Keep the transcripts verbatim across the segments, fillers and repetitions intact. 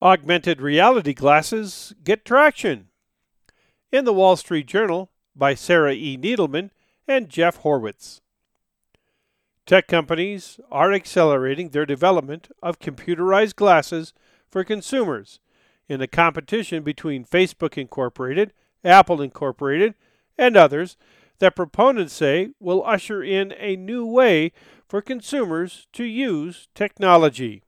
Augmented reality glasses get traction. In the Wall Street Journal by Sarah E. Needleman and Jeff Horwitz. Tech companies are accelerating their development of computerized glasses for consumers in a competition between Facebook Incorporated, Apple Incorporated, and others that proponents say will usher in a new way for consumers to use technology.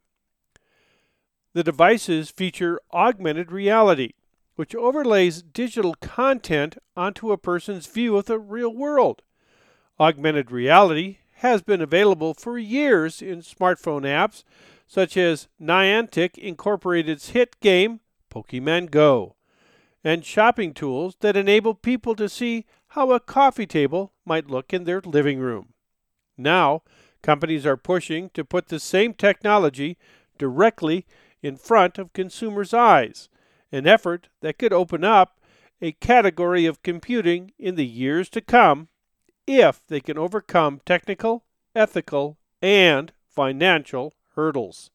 The devices feature augmented reality, which overlays digital content onto a person's view of the real world. Augmented reality has been available for years in smartphone apps such as Niantic Incorporated's hit game Pokemon Go, and shopping tools that enable people to see how a coffee table might look in their living room. Now, companies are pushing to put the same technology directly in front of consumers' eyes, an effort that could open up a category of computing in the years to come if they can overcome technical, ethical, and financial hurdles.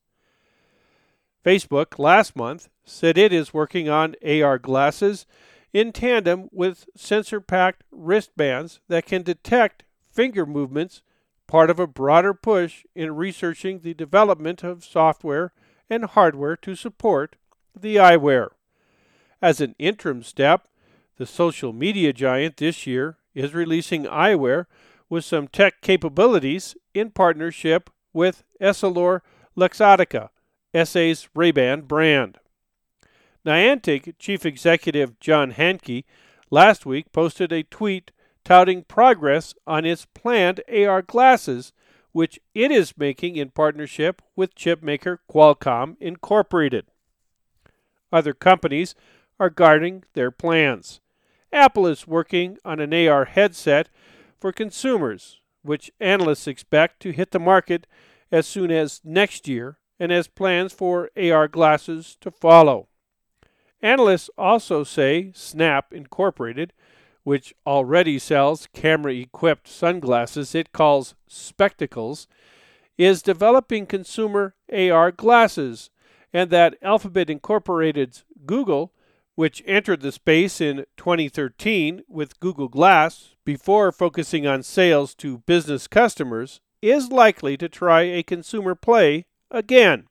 Facebook last month said it is working on A R glasses in tandem with sensor-packed wristbands that can detect finger movements, part of a broader push in researching the development of software and hardware to support the eyewear. As an interim step, the social media giant this year is releasing eyewear with some tech capabilities in partnership with EssilorLuxottica, S A's Ray-Ban brand. Niantic Chief Executive John Hanke last week posted a tweet touting progress on its planned A R glasses, which it is making in partnership with chipmaker Qualcomm Incorporated. Other companies are guarding their plans. Apple is working on an A R headset for consumers, which analysts expect to hit the market as soon as next year, and has plans for A R glasses to follow. Analysts also say Snap Incorporated, which already sells camera-equipped sunglasses it calls spectacles, is developing consumer A R glasses, and that Alphabet Incorporated's Google, which entered the space in twenty thirteen with Google Glass before focusing on sales to business customers, is likely to try a consumer play again.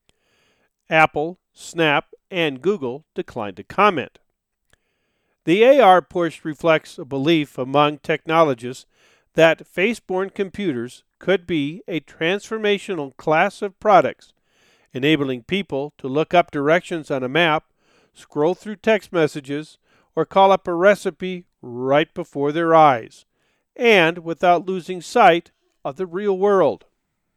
Apple, Snap, and Google declined to comment. The A R push reflects a belief among technologists that face-borne computers could be a transformational class of products, enabling people to look up directions on a map, scroll through text messages, or call up a recipe right before their eyes, and without losing sight of the real world.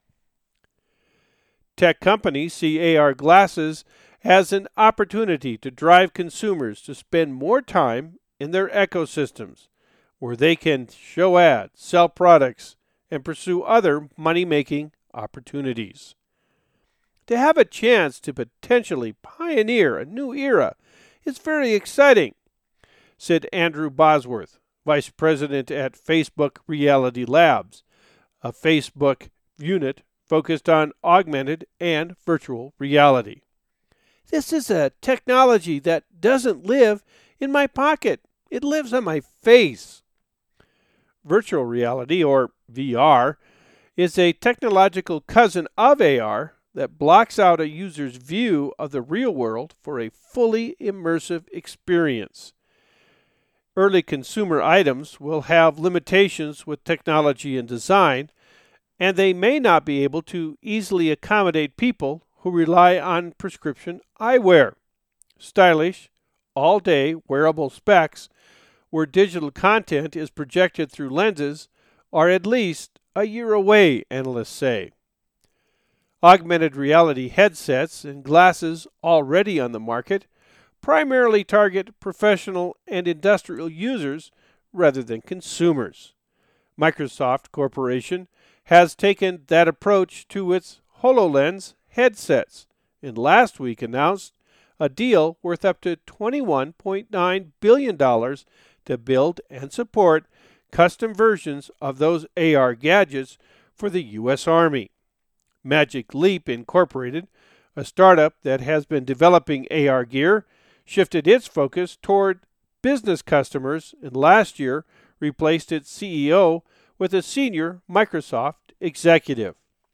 Tech companies see A R glasses as an opportunity to drive consumers to spend more time in their ecosystems, where they can show ads, sell products, and pursue other money-making opportunities. To have a chance to potentially pioneer a new era is very exciting, said Andrew Bosworth, Vice President at Facebook Reality Labs, a Facebook unit focused on augmented and virtual reality. This is a technology that doesn't live in my pocket. It lives on my face. Virtual reality, or V R, is a technological cousin of A R that blocks out a user's view of the real world for a fully immersive experience. Early consumer items will have limitations with technology and design, and they may not be able to easily accommodate people who rely on prescription eyewear. Stylish, all-day wearable specs where digital content is projected through lenses are at least a year away, analysts say. Augmented reality headsets and glasses already on the market primarily target professional and industrial users rather than consumers. Microsoft Corporation has taken that approach to its HoloLens headsets, and last week announced a deal worth up to twenty-one point nine billion dollars to build and support custom versions of those A R gadgets for the U S Army. Magic Leap Incorporated, A startup that has been developing A R gear shifted its focus toward business customers and last year replaced its C E O with a senior Microsoft executive.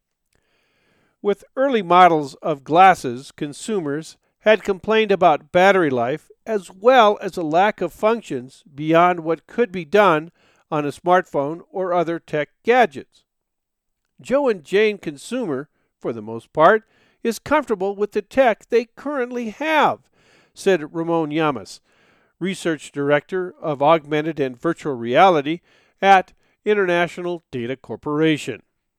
With early models of glasses, consumers had complained about battery life as well as a lack of functions beyond what could be done on a smartphone or other tech gadgets. Joe and Jane Consumer, for the most part, is comfortable with the tech they currently have, said Ramon Llamas, Research Director of Augmented and Virtual Reality at International Data Corporation.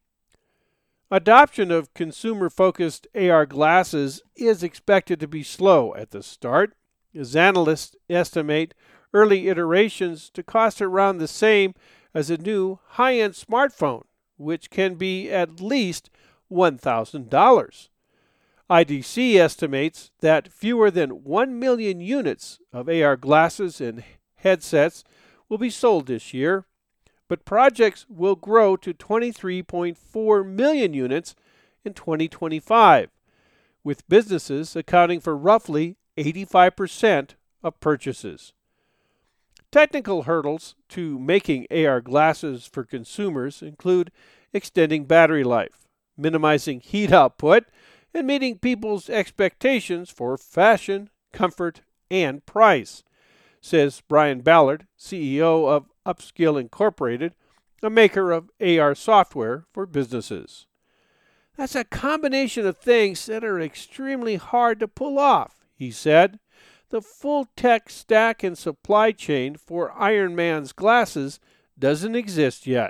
Adoption of consumer-focused A R glasses is expected to be slow at the start, as analysts estimate early iterations to cost around the same as a new high-end smartphone, which can be at least one thousand dollars. I D C estimates that fewer than one million units of A R glasses and headsets will be sold this year, but projects will grow to twenty-three point four million units in twenty twenty-five, with businesses accounting for roughly eighty-five percent of purchases. Technical hurdles to making A R glasses for consumers include extending battery life, minimizing heat output, and meeting people's expectations for fashion, comfort, and price, says Brian Ballard, C E O of Upskill Incorporated, a maker of A R software for businesses. That's a combination of things that are extremely hard to pull off, he said. The full tech stack and supply chain for Iron Man's glasses doesn't exist yet.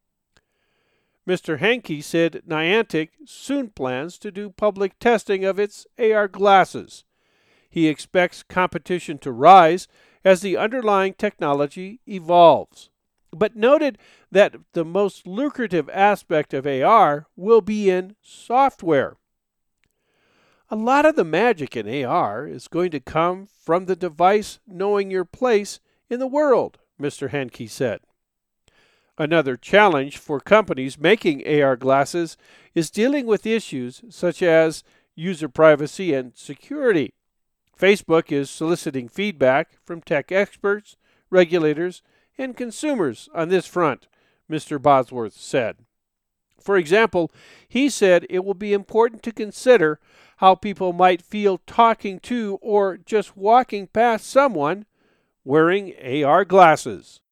Mister Henke said Niantic soon plans to do public testing of its A R glasses. He expects competition to rise as the underlying technology evolves, but noted that the most lucrative aspect of A R will be in software. A lot of the magic in A R is going to come from the device knowing your place in the world, Mister Henke said. Another challenge for companies making A R glasses is dealing with issues such as user privacy and security. Facebook is soliciting feedback from tech experts, regulators, and consumers on this front, Mister Bosworth said. For example, he said it will be important to consider how people might feel talking to or just walking past someone wearing A R glasses.